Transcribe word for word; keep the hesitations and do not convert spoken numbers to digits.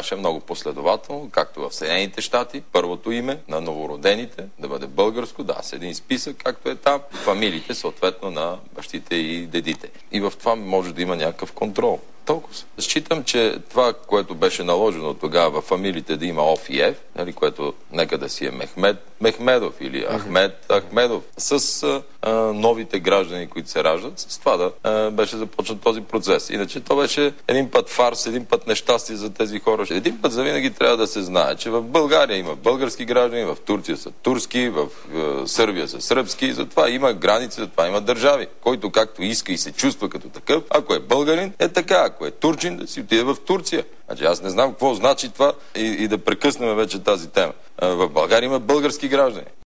трябваше много последователно, както в Съединените щати, първото име на новородените да бъде българско, да, с един списък, както е там, фамилиите съответно на бащите и дедите. И в това може да има някакъв контрол. Толкова. Считам, че това, което беше наложено тогава в фамилиите да има Оф и Ев, нали, което нека да си е Мехмед Мехмедов или Ахмед Ахмедов, с а, новите граждани, които се раждат, с това да а, беше започнат този процес. Иначе то беше един път фарс, един път нещастие за тези хора. Един път завинаги трябва да се знае, че в България има български граждани, в Турция са турски, в е, Сърбия са сръбски, затова има граници, затова има държави. Който както иска и се чувства като такъв, ако е българин, е така. Ако е турчин, да си отиде в Турция. Значи аз не знам какво значи това и, и да прекъснем вече тази тема. В България има български граждани.